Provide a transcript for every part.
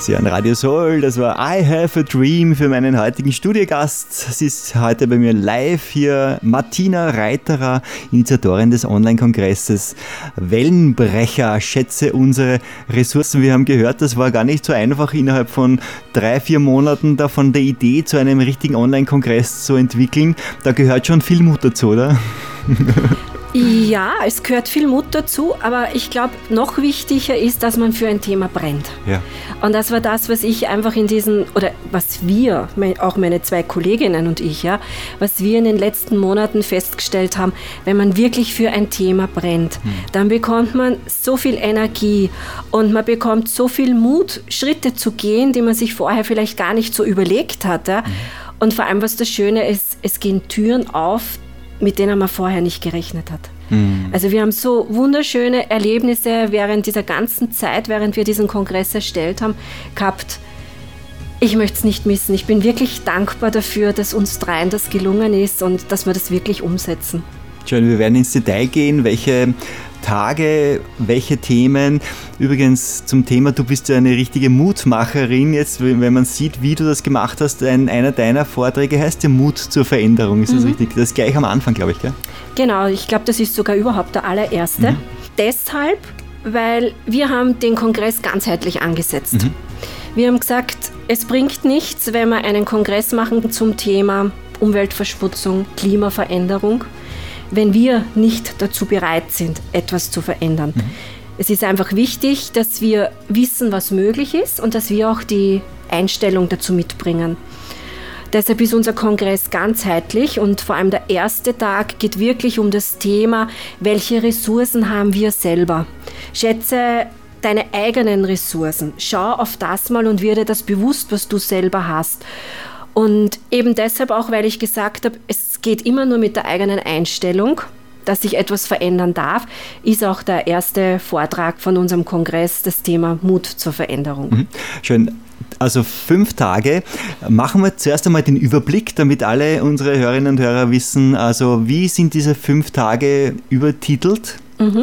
Sie an Radio Soul, das war I Have a Dream für meinen heutigen Studiogast. Sie ist heute bei mir live hier, Martina Reiterer, Initiatorin des Online-Kongresses Wellenbrecher, schätze unsere Ressourcen. Wir haben gehört, das war gar nicht so einfach, innerhalb von 3-4 Monaten da von der Idee zu einem richtigen Online-Kongress zu entwickeln. Da gehört schon viel Mut dazu, oder? Ja, es gehört viel Mut dazu, aber ich glaube, noch wichtiger ist, dass man für ein Thema brennt. Ja. Und das war das, was ich einfach was wir, auch meine 2 Kolleginnen und ich, ja, was wir in den letzten Monaten festgestellt haben, wenn man wirklich für ein Thema brennt, dann bekommt man so viel Energie und man bekommt so viel Mut, Schritte zu gehen, die man sich vorher vielleicht gar nicht so überlegt hat. Ja. Und vor allem, was das Schöne ist, es gehen Türen auf, mit denen man vorher nicht gerechnet hat. Also wir haben so wunderschöne Erlebnisse während dieser ganzen Zeit, während wir diesen Kongress erstellt haben, gehabt. Ich möchte es nicht missen. Ich bin wirklich dankbar dafür, dass uns 3 das gelungen ist und dass wir das wirklich umsetzen. Schön, wir werden ins Detail gehen, welche Tage, welche Themen. Übrigens zum Thema, du bist ja eine richtige Mutmacherin. Jetzt, wenn man sieht, wie du das gemacht hast, einer deiner Vorträge heißt ja Mut zur Veränderung. Ist das richtig? Das ist gleich am Anfang, glaube ich, gell? Genau, ich glaube, das ist sogar überhaupt der allererste. Deshalb, weil wir haben den Kongress ganzheitlich angesetzt. Wir haben gesagt, es bringt nichts, wenn wir einen Kongress machen zum Thema Umweltverschmutzung, Klimaveränderung, wenn wir nicht dazu bereit sind, etwas zu verändern. Es ist einfach wichtig, dass wir wissen, was möglich ist und dass wir auch die Einstellung dazu mitbringen. Deshalb ist unser Kongress ganzheitlich und vor allem der erste Tag geht wirklich um das Thema, welche Ressourcen haben wir selber. Schätze deine eigenen Ressourcen. Schau auf das mal und werde das bewusst, was du selber hast. Und eben deshalb auch, weil ich gesagt habe, es geht immer nur mit der eigenen Einstellung, dass sich etwas verändern darf, ist auch der erste Vortrag von unserem Kongress das Thema Mut zur Veränderung. Schön. Also 5 Tage. Machen wir zuerst einmal den Überblick, damit alle unsere Hörerinnen und Hörer wissen, also wie sind diese 5 Tage übertitelt?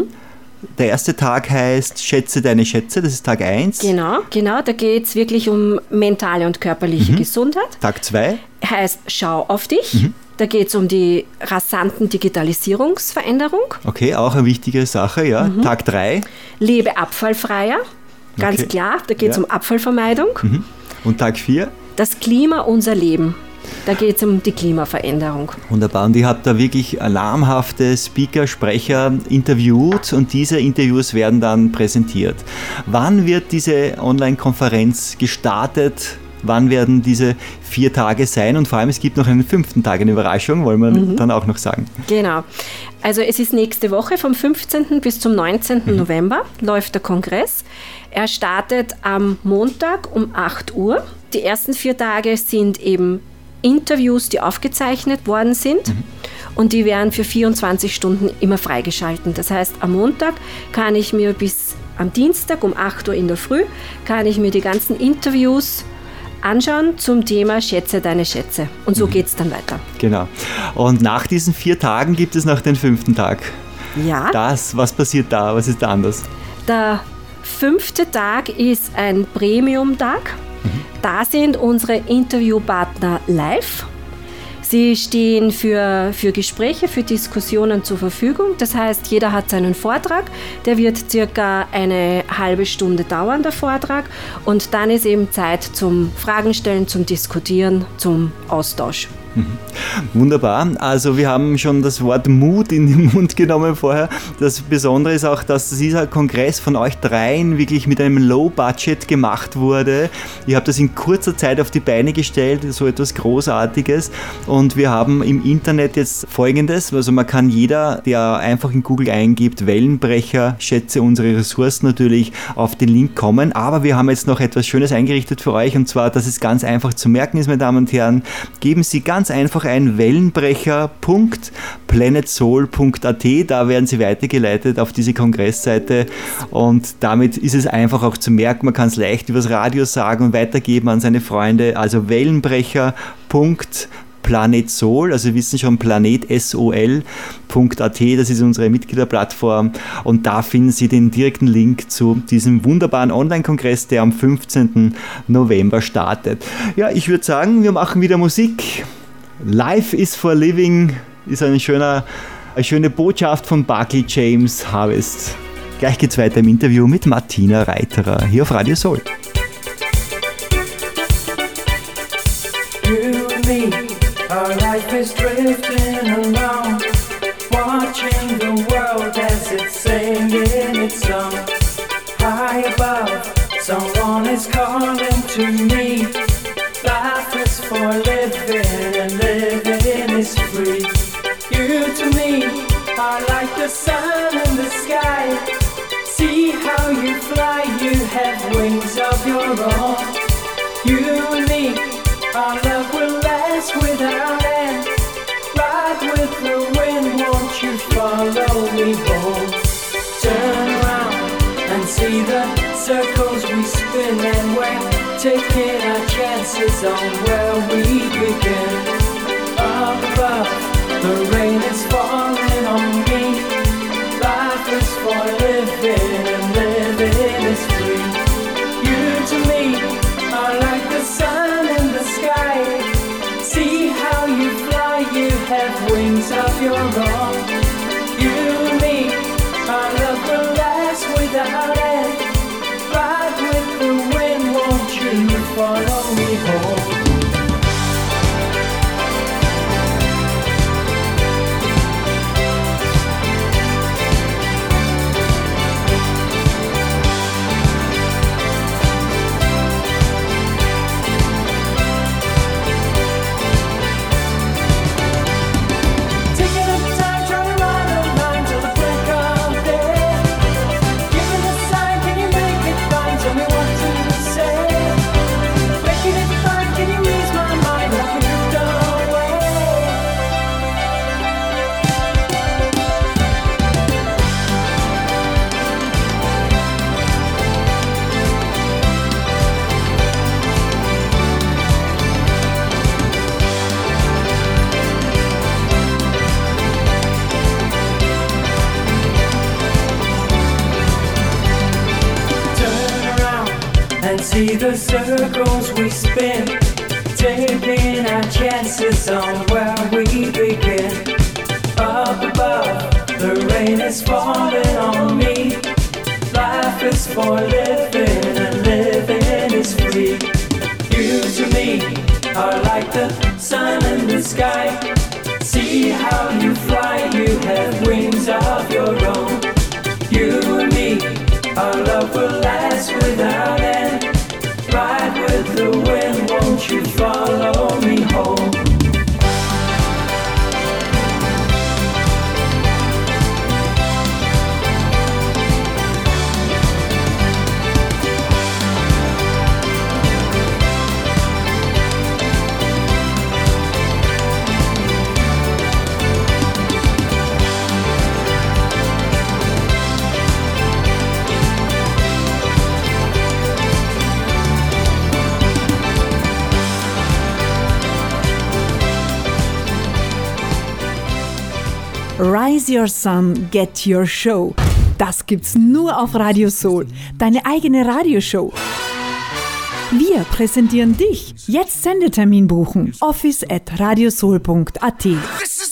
Der erste Tag heißt Schätze deine Schätze, das ist Tag 1. Genau, da geht es wirklich um mentale und körperliche Gesundheit. Tag 2 heißt Schau auf dich. Da geht es um die rasanten Digitalisierungsveränderung. Okay, auch eine wichtige Sache, ja. Tag 3 Lebe abfallfreier. Ganz klar, da geht es um Abfallvermeidung. Und Tag 4? Das Klima, unser Leben. Da geht es um die Klimaveränderung. Wunderbar. Und ihr habt da wirklich alarmhafte Speaker, Sprecher interviewt und diese Interviews werden dann präsentiert. Wann wird diese Online-Konferenz gestartet? Wann werden diese 4 Tage sein? Und vor allem, es gibt noch einen 5. Tag, eine Überraschung, wollen wir dann auch noch sagen. Genau. Also es ist nächste Woche, vom 15. bis zum 19. November läuft der Kongress. Er startet am Montag um 8 Uhr. Die ersten 4 Tage sind eben Interviews, die aufgezeichnet worden sind. Und die werden für 24 Stunden immer freigeschalten. Das heißt, am Montag kann ich mir bis am Dienstag um 8 Uhr in der Früh, kann ich mir die ganzen Interviews anschauen zum Thema Schätze deine Schätze. Und so geht es dann weiter. Genau. Und nach diesen 4 Tagen gibt es noch den 5. Tag. Ja. Was passiert da? Was ist da anders? Der 5. Tag ist ein Premium-Tag. Da sind unsere Interviewpartner live. Sie stehen für Gespräche, für Diskussionen zur Verfügung. Das heißt, jeder hat seinen Vortrag. Der wird circa eine halbe Stunde dauern, der Vortrag. Und dann ist eben Zeit zum Fragen stellen, zum Diskutieren, zum Austausch. Wunderbar. Also wir haben schon das Wort Mut in den Mund genommen vorher. Das Besondere ist auch, dass dieser Kongress von euch 3 wirklich mit einem Low-Budget gemacht wurde. Ihr habt das in kurzer Zeit auf die Beine gestellt, so etwas Großartiges. Und wir haben im Internet jetzt Folgendes, also man kann jeder, der einfach in Google eingibt, Wellenbrecher, schätze unsere Ressourcen natürlich, auf den Link kommen. Aber wir haben jetzt noch etwas Schönes eingerichtet für euch und zwar, dass es ganz einfach zu merken ist, meine Damen und Herren. Geben Sie ganz einfach ein wellenbrecher.planetsoul.at, da werden Sie weitergeleitet auf diese Kongressseite und damit ist es einfach auch zu merken, man kann es leicht übers Radio sagen und weitergeben an seine Freunde, also wellenbrecher.planetsoul.at. Planet Soul, also wir wissen schon planetsol.at, das ist unsere Mitgliederplattform und da finden Sie den direkten Link zu diesem wunderbaren Online-Kongress, der am 15. November startet. Ja, ich würde sagen, wir machen wieder Musik. Life is for Living ist eine schöne Botschaft von Barclay James Harvest. Gleich geht's weiter im Interview mit Martina Reiterer hier auf Radio Soul. You and me, our life is drifting along, watching the world as it's singing its song. High above, someone is calling to me. Life is for living and living is free. You to me are like the sun in the sky. See how you fly, you have wings of your own. You and me, our love will last without end. Ride with the wind, won't you follow me home? Turn around and see the circles we spin, and we're taking our chances on where we begin. Up above, the rain is falling on me. Life is for living and living is free. You to me are like the sun in the sky. See how you fly, you have wings of your own. You and me, our love will last without end. Ride with the wind, won't you follow me home? See the circles we spin, taking our chances on where we begin. Up above, the rain is falling on me. Life is for living and living is free. You to me are like the sun in the sky. See how you fly, you have wings of your own. You and me, our love will last without end. Ride with the wind, won't you follow me home? Rise Your Sun, Get Your Show. Das gibt's nur auf Radio Soul, deine eigene Radioshow. Wir präsentieren dich. Jetzt Sendetermin buchen. office@radiosoul.at. This is